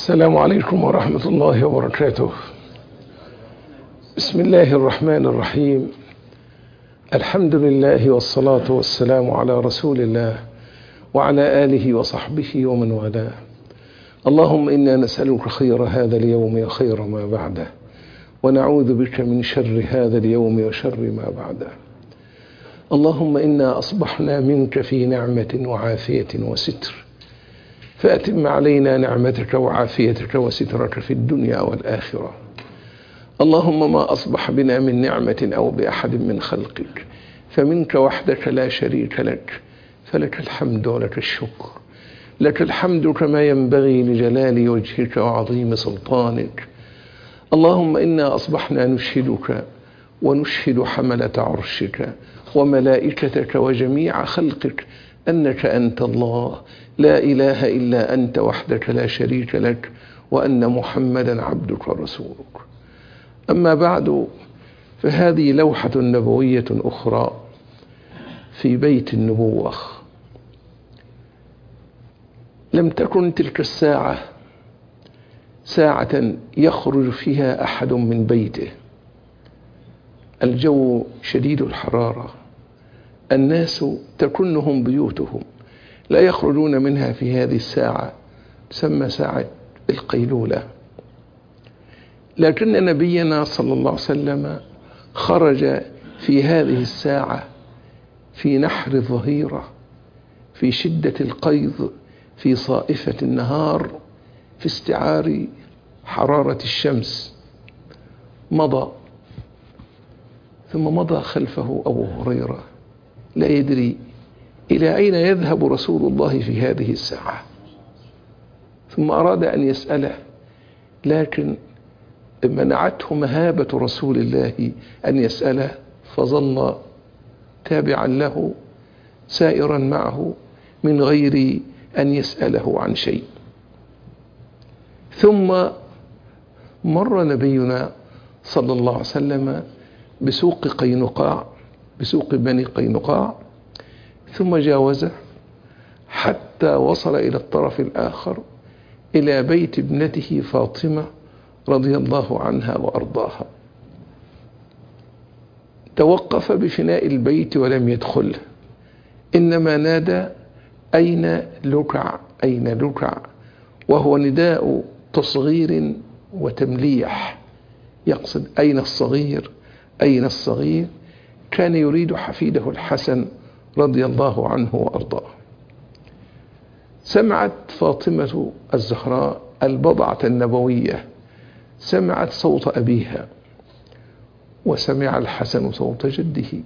السلام عليكم ورحمة الله وبركاته. بسم الله الرحمن الرحيم. الحمد لله والصلاة والسلام على رسول الله وعلى آله وصحبه ومن والاه. اللهم إنا نسألك خير هذا اليوم وخير ما بعده، ونعوذ بك من شر هذا اليوم وشر ما بعده. اللهم إنا أصبحنا منك في نعمة وعافية وستر، فأتم علينا نعمتك وعافيتك وسترك في الدنيا والآخرة. اللهم ما أصبح بنا من نعمة أو بأحد من خلقك فمنك وحدك لا شريك لك، فلك الحمد ولك الشكر. لك الحمد كما ينبغي لجلال وجهك وعظيم سلطانك. اللهم إنا أصبحنا نشهدك ونشهد حملة عرشك وملائكتك وجميع خلقك أنك أنت الله لا إله إلا أنت وحدك لا شريك لك، وأن محمدا عبدك ورسولك. أما بعد، فهذه لوحة نبوية أخرى في بيت النبوة. لم تكن تلك الساعة ساعة يخرج فيها أحد من بيته. الجو شديد الحرارة، الناس تكنهم بيوتهم، لا يخرجون منها في هذه الساعة، تسمى ساعة القيلولة. لكن نبينا صلى الله عليه وسلم خرج في هذه الساعة في نحر الظهيرة، في شدة القيظ، في صائفة النهار، في استعار حرارة الشمس. مضى، ثم مضى خلفه أبو هريرة لا يدري إلى أين يذهب رسول الله في هذه الساعة، ثم أراد أن يسأله، لكن منعته مهابة رسول الله أن يسأله، فظل تابعا له سائرا معه من غير أن يسأله عن شيء. ثم مر نبينا صلى الله عليه وسلم بسوق قينقاع، بسوق بني قينقاع، ثم جاوزه حتى وصل إلى الطرف الآخر، إلى بيت ابنته فاطمة رضي الله عنها وأرضاها. توقف بفناء البيت ولم يدخله، إنما نادى: أين لكع؟ أين لكع؟ وهو نداء تصغير وتمليح، يقصد أين الصغير؟ أين الصغير؟ كان يريد حفيده الحسن رضي الله عنه وأرضاه. سمعت فاطمة الزهراء البضعة النبوية، سمعت صوت أبيها، وسمع الحسن صوت جده،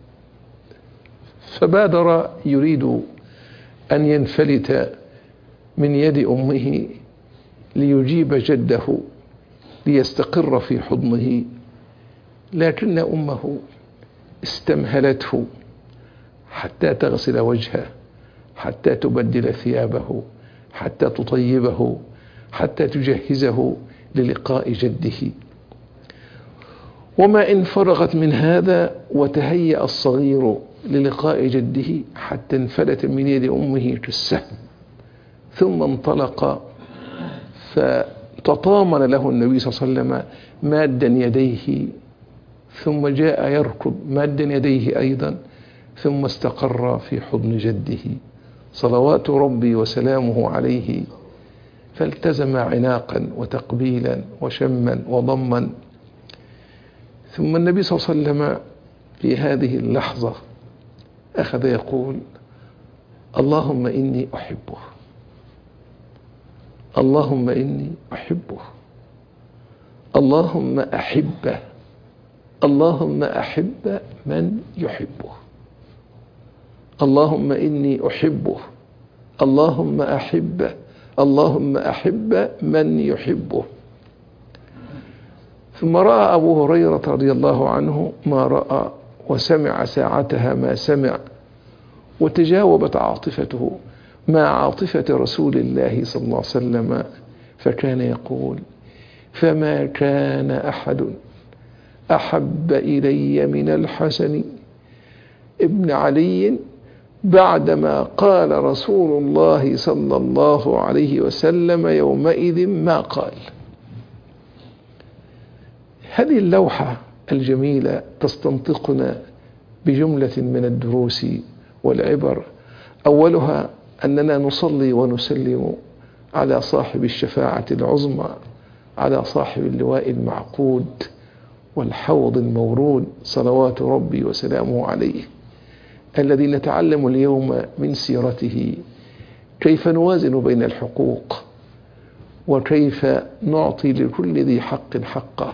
فبادر يريد أن ينفلت من يد أمه ليجيب جده ليستقر في حضنه، لكن أمه استمهلته حتى تغسل وجهه، حتى تبدل ثيابه، حتى تطيبه، حتى تجهزه للقاء جده. وما إن فرغت من هذا وتهيأ الصغير للقاء جده حتى انفلت من يد أمه كالسهم، ثم انطلق، فتطامن له النبي صلى الله عليه وسلم مادا يديه، ثم جاء يركض مادا يديه أيضا، ثم استقر في حضن جده صلوات ربي وسلامه عليه، فالتزم عناقا وتقبيلا وشما وضما. ثم النبي صلى الله عليه وسلم في هذه اللحظة أخذ يقول: اللهم إني أحبه، اللهم إني أحبه، اللهم أحبه، اللهم أحب من يحبه، اللهم إني أحبه، اللهم أحبه، اللهم أحب من يحبه. ثم رأى أبو هريرة رضي الله عنه ما رأى، وسمع ساعتها ما سمع، وتجاوبت عاطفته مع عاطفة رسول الله صلى الله عليه وسلم، فكان يقول: فما كان أحد أحب إلي من الحسن ابن علي بعدما قال رسول الله صلى الله عليه وسلم يومئذ ما قال. هذه اللوحة الجميلة تستنطقنا بجملة من الدروس والعبر. أولها أننا نصلي ونسلم على صاحب الشفاعة العظمى، على صاحب اللواء المعقود والحوض المورود، صلوات ربي وسلامه عليه، الذي نتعلم اليوم من سيرته كيف نوازن بين الحقوق، وكيف نعطي لكل ذي حق حقه.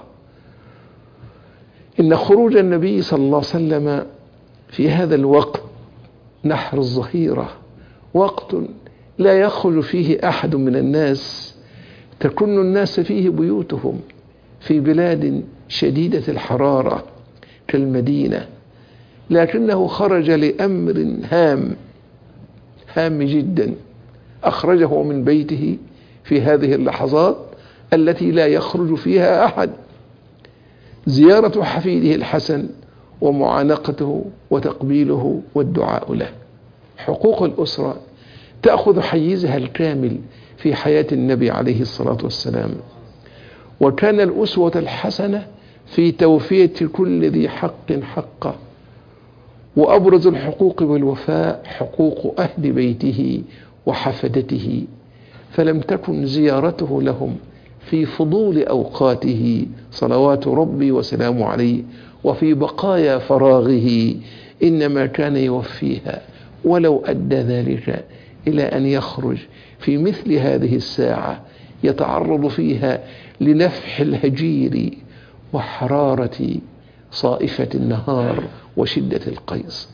إن خروج النبي صلى الله عليه وسلم في هذا الوقت نحر الظهيرة، وقت لا يخرج فيه أحد من الناس، تكن الناس فيه بيوتهم في بلاد شديدة الحرارة كالمدينة، لكنه خرج لأمر هام جدا، أخرجه من بيته في هذه اللحظات التي لا يخرج فيها أحد، زيارة حفيده الحسن ومعانقته وتقبيله والدعاء له. حقوق الأسرة تأخذ حيزها الكامل في حياة النبي عليه الصلاة والسلام، وكان الأسوة الحسنة في توفية كل ذي حق حقه. وأبرز الحقوق والوفاء حقوق أهل بيته وحفدته، فلم تكن زيارته لهم في فضول أوقاته صلوات ربي وسلامه عليه وفي بقايا فراغه، إنما كان يوفيها، ولو أدى ذلك إلى أن يخرج في مثل هذه الساعة يتعرض فيها لنفح الهجير وحرارة صائفة النهار وشدة القيظ.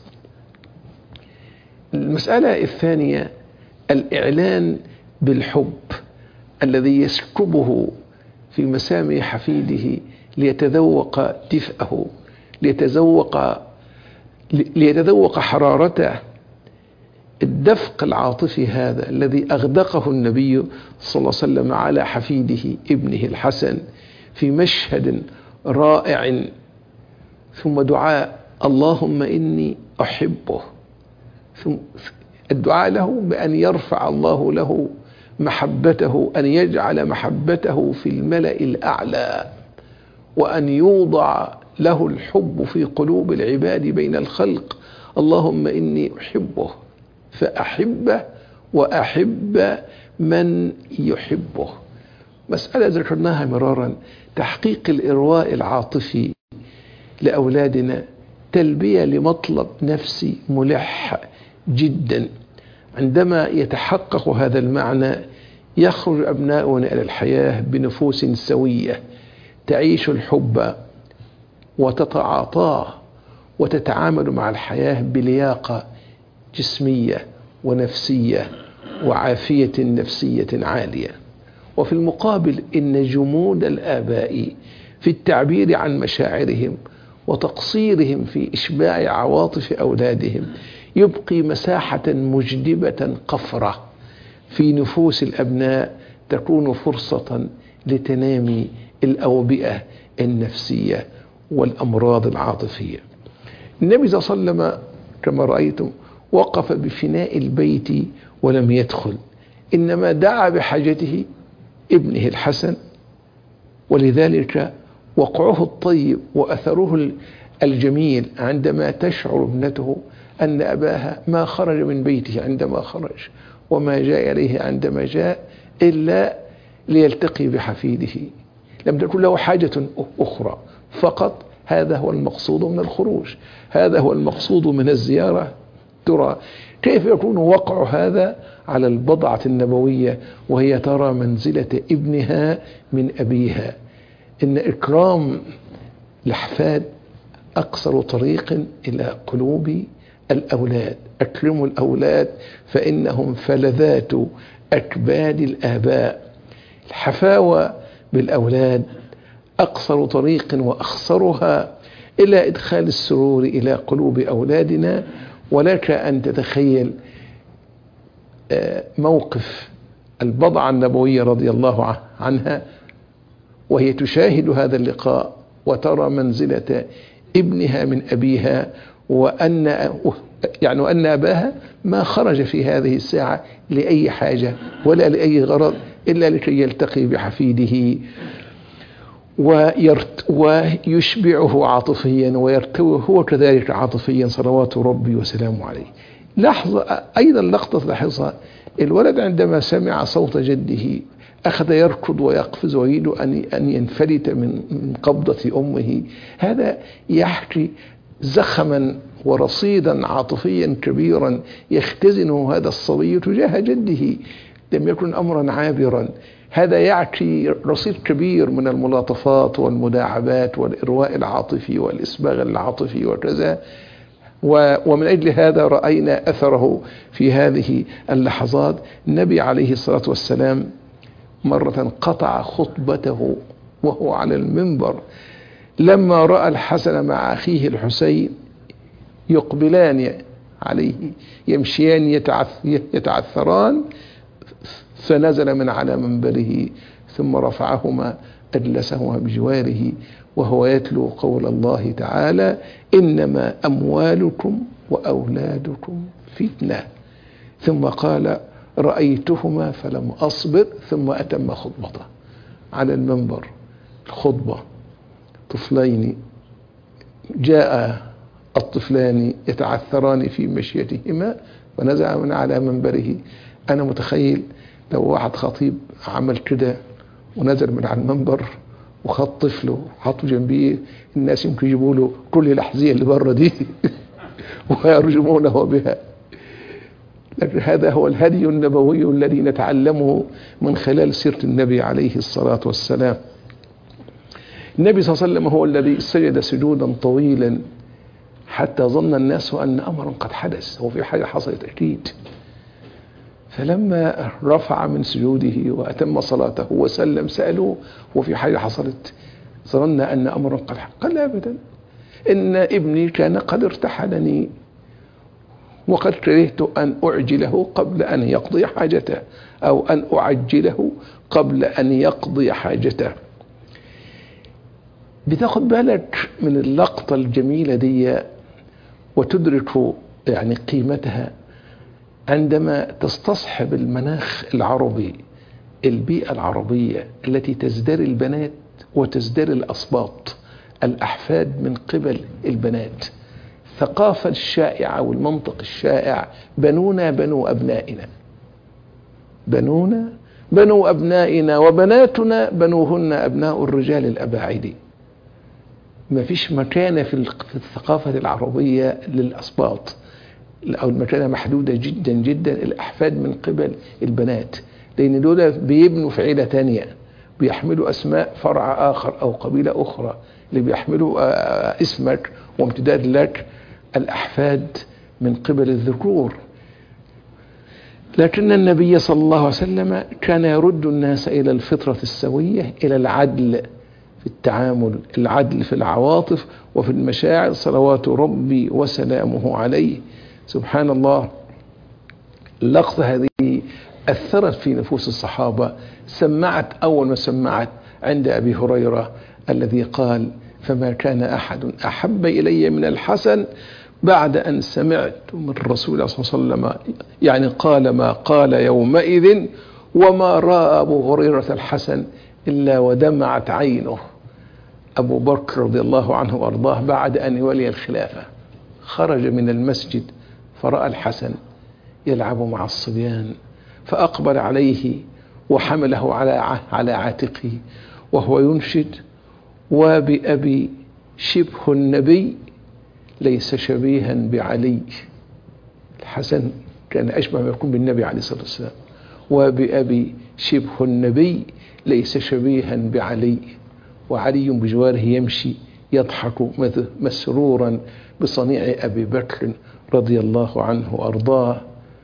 المسألة الثانية الإعلان بالحب الذي يسكبه في مسامع حفيده ليتذوق دفئه، ليتذوق حرارته. الدفق العاطفي هذا الذي أغدقه النبي صلى الله عليه وسلم على حفيده ابنه الحسن في مشهد رائع، ثم دعاء اللهم إني أحبه، ثم الدعاء له بأن يرفع الله له محبته، أن يجعل محبته في الملأ الأعلى، وأن يوضع له الحب في قلوب العباد بين الخلق. اللهم إني أحبه فأحبه وأحب من يحبه. مسألة ذكرناها مرارا، تحقيق الإرواء العاطفي لأولادنا تلبية لمطلب نفسي ملح جدا. عندما يتحقق هذا المعنى يخرج أبناؤنا إلى الحياة بنفوس سوية تعيش الحب وتتعاطاه وتتعامل مع الحياة بلياقة جسمية ونفسية وعافية نفسية عالية. وفي المقابل إن جمود الآباء في التعبير عن مشاعرهم وتقصيرهم في إشباع عواطف أولادهم يبقي مساحة مجدبة قفرة في نفوس الأبناء، تكون فرصة لتنامي الأوبئة النفسية والأمراض العاطفية. النبي صلى الله عليه وسلم كما رأيتم وقف بفناء البيت ولم يدخل، إنما دعا بحاجته ابنه الحسن، ولذلك وقعه الطيب وأثره الجميل عندما تشعر ابنته أن أباها ما خرج من بيته عندما خرج وما جاء إليه عندما جاء إلا ليلتقي بحفيده، لم تكن له حاجة أخرى، فقط هذا هو المقصود من الخروج، هذا هو المقصود من الزيارة. ترى كيف يكون وقع هذا على البضعة النبوية وهي ترى منزلة ابنها من أبيها. إن إكرام الأحفاد أقصر طريق إلى قلوب الأولاد. أكرموا الأولاد فإنهم فلذات أكباد الآباء. الحفاوة بالأولاد أقصر طريق وأخصرها إلى إدخال السرور إلى قلوب أولادنا. ولك أن تتخيل موقف البضعة النبوية رضي الله عنها وهي تشاهد هذا اللقاء وترى منزلة ابنها من أبيها وأن أباها ما خرج في هذه الساعة لأي حاجة ولا لأي غرض إلا لكي يلتقي بحفيده ويشبعه عاطفيا ويرتوي هو كذلك عاطفيا صلوات ربي وسلامه عليه. أيضا لقطة لاحظها، الولد عندما سمع صوت جده أخذ يركض ويقفز ويريد أن ينفلت من قبضة أمه. هذا يحكي زخما ورصيدا عاطفيا كبيرا يختزنه هذا الصبي تجاه جده، لم يكن أمرا عابرا. هذا يعكي رصيد كبير من الملاطفات والمداعبات والإرواء العاطفي والإسباغ العاطفي وكذا. ومن أجل هذا رأينا أثره في هذه اللحظات. النبي عليه الصلاة والسلام مرة قطع خطبته وهو على المنبر لما رأى الحسن مع أخيه الحسين يقبلان عليه يمشيان يتعثران، فنزل من على منبره ثم رفعهما أجلسهما بجواره وهو يتلو قول الله تعالى: إنما أموالكم وأولادكم فتنة. ثم قال: رأيتهما فلم أصبر، ثم أتم خطبته على المنبر. الخطبة طفلين جاء الطفلان يتعثران في مشيتهما ونزع من على منبره. أنا متخيل لو واحد خطيب عمل كده ونزل من على المنبر وخد طفله وحطه جنبيه، الناس يمكن يجيبوا له كل الأحذية اللي بره دي ويرجمونه بها. لكن هذا هو الهدي النبوي الذي نتعلمه من خلال سيرة النبي عليه الصلاة والسلام. النبي صلى الله عليه وسلم هو الذي سجد سجودا طويلا حتى ظن الناس أن أمرا قد حدث، هو في حاجة حصلت أكيد. فلما رفع من سجوده وأتم صلاته وسلم سألوه وفي حاجة حصلت، ظن أن أمرا قد حدث. قال: أبدا، إن ابني كان قد ارتحلني وقد كرهت أن أعجله قبل أن يقضي حاجته، أو أن أعجله قبل أن يقضي حاجته. بتاخد بالك من اللقطة الجميلة دي وتدرك يعني قيمتها عندما تستصحب المناخ العربي، البيئة العربية التي تزدري البنات وتزدري الأصباط، الأحفاد من قبل البنات. الثقافة الشائعة والمنطق الشائع: بنونا بنو أبنائنا، بنونا بنو أبنائنا وبناتنا بنوهن أبناء الرجال الأباعد. ما فيش مكانة في الثقافة العربية للأصباط، أو المكانة محدودة جدا جدا. الأحفاد من قبل البنات، لأن دول بيبنوا في عيلة تانية، بيحملوا أسماء فرع آخر أو قبيلة أخرى، اللي بيحملوا اسمك وامتداد لك الأحفاد من قبل الذكور. لكن النبي صلى الله عليه وسلم كان يرد الناس إلى الفطرة السوية، إلى العدل في التعامل، العدل في العواطف وفي المشاعر، صلوات ربي وسلامه عليه. سبحان الله، اللقطة هذه أثرت في نفوس الصحابة. سمعت أول ما سمعت عند أبي هريرة الذي قال: فما كان أحد أحب إلي من الحسن بعد أن سمعت من الرسول صلى الله عليه وسلم، يعني قال ما قال يومئذ، وما رأى أبو هريرة الحسن إلا ودمعت عينه. أبو بكر رضي الله عنه وأرضاه بعد أن ولي الخلافة خرج من المسجد فرأى الحسن يلعب مع الصبيان، فأقبل عليه وحمله على عاتقه وهو ينشد: وبأبي شبه النبي ليس شبيها بعلي. الحسن كان أشبه ما يكون بالنبي عليه الصلاة والسلام. وبأبي شبه النبي ليس شبيها بعلي. وعلي بجواره يمشي يضحك مسرورا بصنيع أبي بكر رضي الله عنه وأرضاه.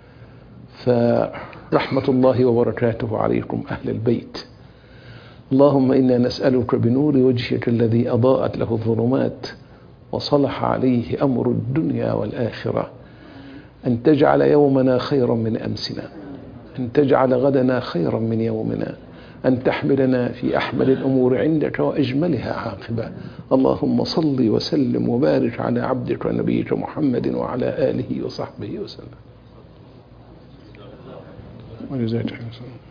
فرحمة الله وبركاته عليكم أهل البيت. اللهم إنا نسألك بنور وجهك الذي أضاءت له الظلمات وصلح عليه أمر الدنيا والآخرة أن تجعل يومنا خيرا من أمسنا، أن تجعل غدنا خيرا من يومنا، أن تحملنا في أحمل الأمور عندك وأجملها عاقبة. اللهم صل وسلم وبارك على عبدك ونبيك محمد وعلى آله وصحبه وسلم. وجزاك الله خيرا.